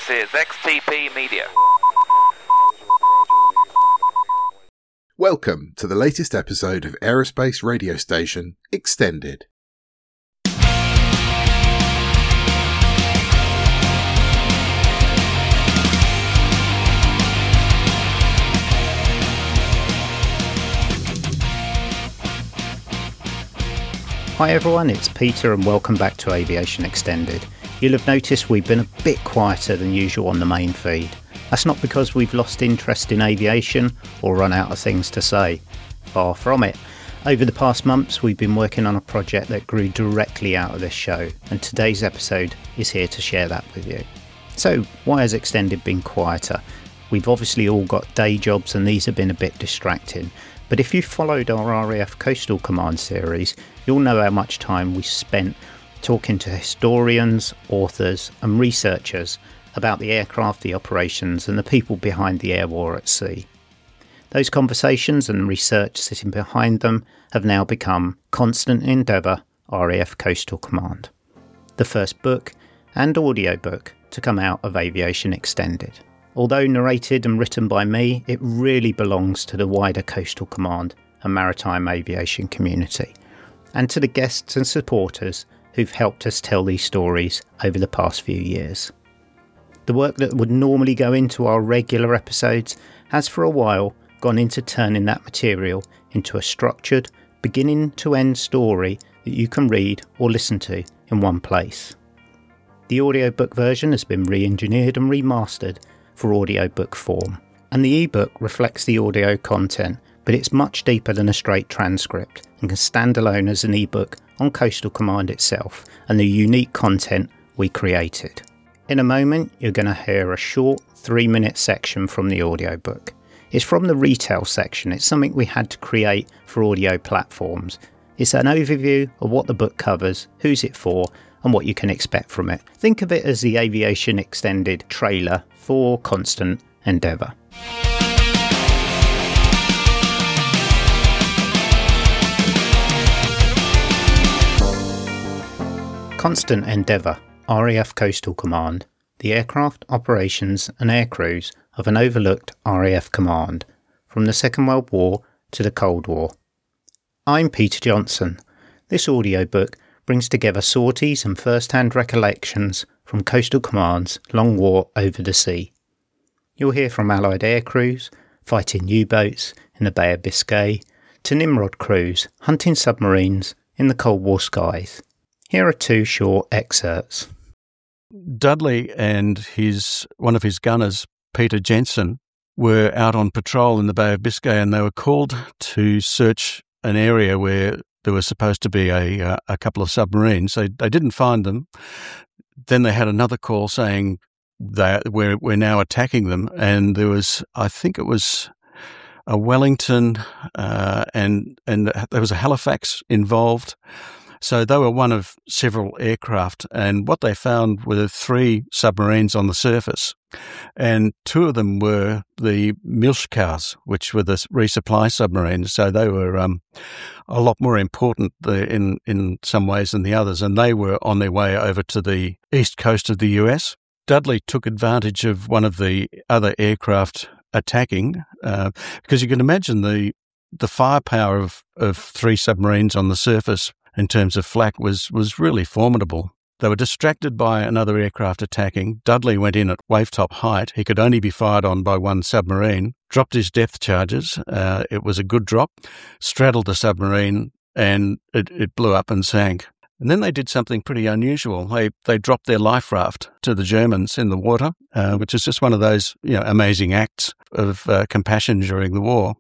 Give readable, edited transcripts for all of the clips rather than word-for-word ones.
This is XTP Media. Welcome to the latest episode of Aerospace Radio Station Extended. Hi everyone, it's Peter and welcome back to Aviation Extended. You'll have noticed we've been a bit quieter than usual on the main feed. That's not because we've lost interest in aviation or run out of things to say. Far from it. Over the past months we've been working on a project that grew directly out of this show, and today's episode is here to share that with you. So, why has Extended been quieter? We've obviously all got day jobs and these have been a bit distracting. But if you followed our RAF Coastal Command series, you'll know how much time we spent talking to historians, authors and researchers about the aircraft, the operations and the people behind the air war at sea. Those conversations and research sitting behind them have now become Constant Endeavour RAF Coastal Command, the first book and audiobook to come out of Aviation Extended. Although narrated and written by me, it really belongs to the wider Coastal Command and maritime aviation community, and to the guests and supporters who've helped us tell these stories over the past few years. The work that would normally go into our regular episodes has for a while gone into turning that material into a structured, beginning-to-end story that you can read or listen to in one place. The audiobook version has been re-engineered and remastered for audiobook form, and the ebook reflects the audio content, but it's much deeper than a straight transcript and can stand alone as an ebook on Coastal Command itself and the unique content we created. In a moment you're going to hear a short 3-minute section from the audiobook. It's from the retail section. It's something we had to create for audio platforms. It's an overview of what the book covers, who's it for, and what you can expect from it. Think of it as the Aviation Extended trailer for Constant Endeavour. Constant Endeavour, RAF Coastal Command, the aircraft, operations and aircrews of an overlooked RAF command, from the Second World War to the Cold War. I'm Peter Johnson. This audiobook brings together sorties and first-hand recollections from Coastal Command's long war over the sea. You'll hear from Allied aircrews, fighting U-boats in the Bay of Biscay, to Nimrod crews hunting submarines in the Cold War skies. Here are 2 short excerpts. Dudley and one of his gunners, Peter Jensen, were out on patrol in the Bay of Biscay, and they were called to search an area where there was supposed to be a couple of submarines. They didn't find them. Then they had another call saying that we're now attacking them, and there was, I think it was a Wellington and there was a Halifax involved. So they were one of several aircraft, and what they found were 3 submarines on the surface, and 2 of them were the Milchkars, which were the resupply submarines. So they were a lot more important in some ways than the others, and they were on their way over to the east coast of the US. Dudley took advantage of one of the other aircraft attacking, because you can imagine the firepower of 3 submarines on the surface in terms of flak was really formidable. They were distracted by another aircraft attacking. Dudley went in at wavetop height. He could only be fired on by 1 submarine, dropped his depth charges. It was a good drop, straddled the submarine, and it blew up and sank. And then they did something pretty unusual. They dropped their life raft to the Germans in the water, which is just one of those amazing acts of compassion during the war.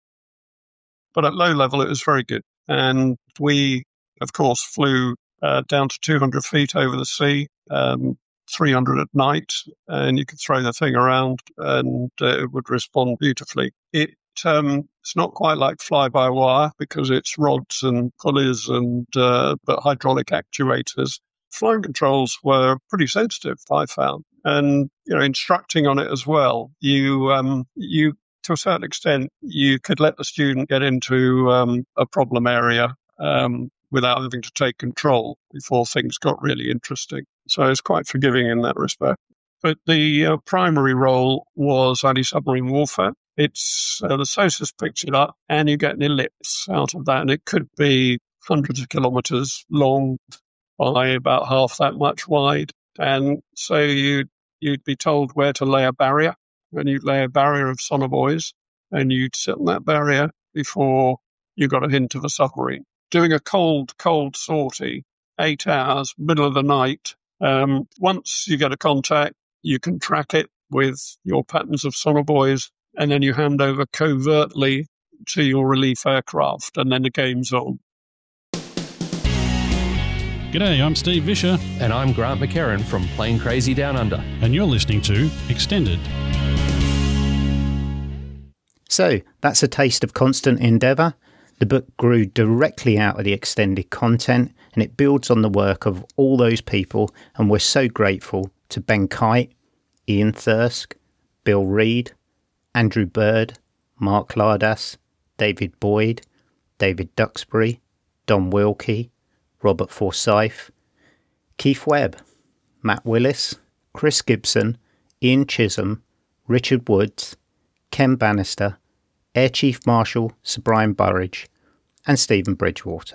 But at low level, it was very good. And we, of course, flew down to 200 feet over the sea, 300 at night, and you could throw the thing around and it would respond beautifully. It's not quite like fly-by-wire because it's rods and pulleys and but hydraulic actuators. Flying controls were pretty sensitive, I found, and instructing on it as well. You to a certain extent, you could let the student get into a problem area without having to take control before things got really interesting. So it's quite forgiving in that respect. But the primary role was anti-submarine warfare. It's the SOSUS picks it up, and you get an ellipse out of that, and it could be hundreds of kilometres long by about half that much wide. And so you'd be told where to lay a barrier, and you'd lay a barrier of sonobuoys, and you'd sit on that barrier before you got a hint of a submarine. Doing a cold sortie, 8 hours, middle of the night. Once you get a contact, you can track it with your patterns of sonobuoys, and then you hand over covertly to your relief aircraft, and then the game's on. G'day, I'm Steve Vischer. And I'm Grant McHerron from Plane Crazy Down Under. And you're listening to Extended. So, that's a taste of Constant Endeavour. The book grew directly out of the extended content, and it builds on the work of all those people, and we're so grateful to Ben Kite, Ian Thirsk, Bill Reed, Andrew Bird, Mark Lardas, David Boyd, David Duxbury, Don Wilkie, Robert Forsyth, Keith Webb, Matt Willis, Chris Gibson, Ian Chisholm, Richard Woods, Ken Bannister, Air Chief Marshal Sir Brian Burridge, and Stephen Bridgewater.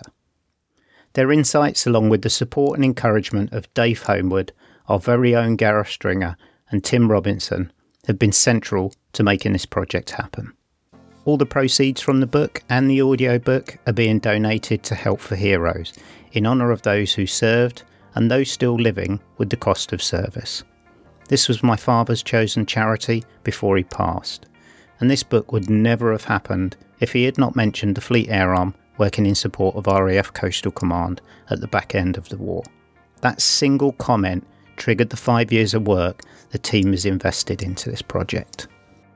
Their insights, along with the support and encouragement of Dave Homewood, our very own Gareth Stringer, and Tim Robinson, have been central to making this project happen. All the proceeds from the book and the audiobook are being donated to Help for Heroes, in honour of those who served and those still living with the cost of service. This was my father's chosen charity before he passed, and this book would never have happened if he had not mentioned the Fleet Air Arm working in support of RAF Coastal Command at the back end of the war. That single comment triggered the 5 years of work the team has invested into this project.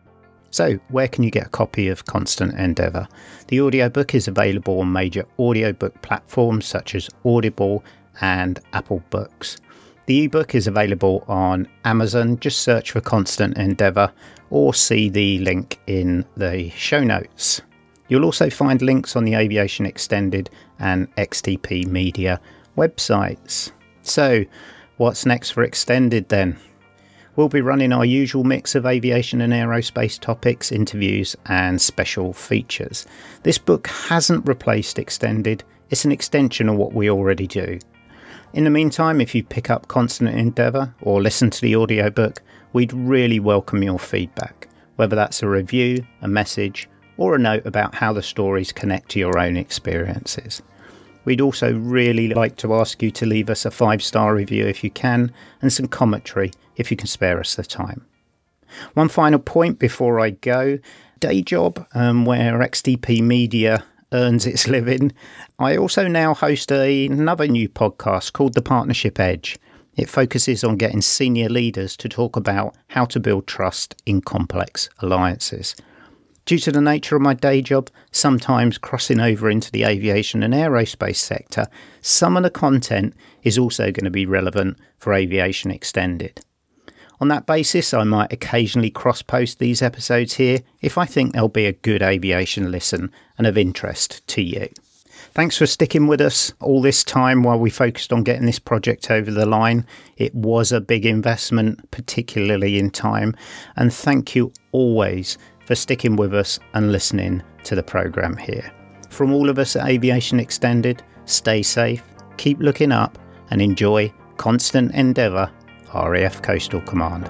So, where can you get a copy of Constant Endeavour? The audiobook is available on major audiobook platforms such as Audible and Apple Books. The ebook is available on Amazon. Just search for Constant Endeavour or see the link in the show notes. You'll also find links on the Aviation Extended and XTP Media websites. So, what's next for Extended then? We'll be running our usual mix of aviation and aerospace topics, interviews and special features. This book hasn't replaced Extended, it's an extension of what we already do. In the meantime, if you pick up Constant Endeavour or listen to the audiobook, we'd really welcome your feedback, whether that's a review, a message, or a note about how the stories connect to your own experiences. We'd also really like to ask you to leave us a 5-star review if you can, and some commentary if you can spare us the time. One final point before I go. Day job, where XTP Media earns its living. I also now host another new podcast called The Partnership Edge. It focuses on getting senior leaders to talk about how to build trust in complex alliances. Due to the nature of my day job, sometimes crossing over into the aviation and aerospace sector, some of the content is also going to be relevant for Aviation Extended. On that basis, I might occasionally cross-post these episodes here if I think they'll be a good aviation listen and of interest to you. Thanks for sticking with us all this time while we focused on getting this project over the line. It was a big investment, particularly in time, and thank you always for sticking with us and listening to the programme here. From all of us at Aviation Extended, stay safe, keep looking up, and enjoy Constant Endeavour, RAF Coastal Command.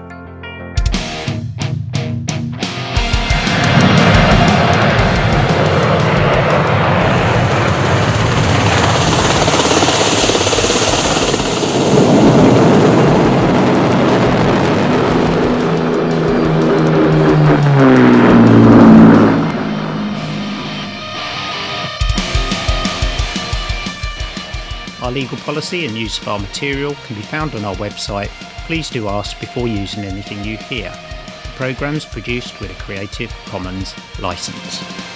Our legal policy and use of our material can be found on our website. Please do ask before using anything you hear. The programme is produced with a Creative Commons licence.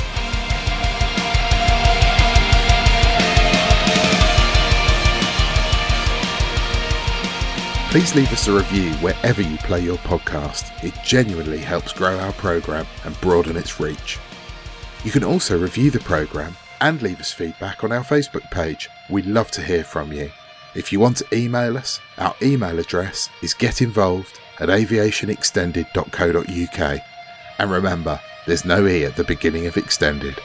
Please leave us a review wherever you play your podcast. It genuinely helps grow our programme and broaden its reach. You can also review the programme and leave us feedback on our Facebook page. We'd love to hear from you. If you want to email us, our email address is getinvolved at aviationextended.co.uk. And remember, there's no E at the beginning of Extended.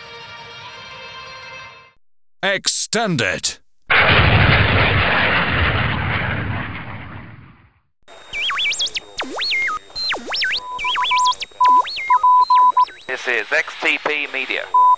Extended. This is XTP Media.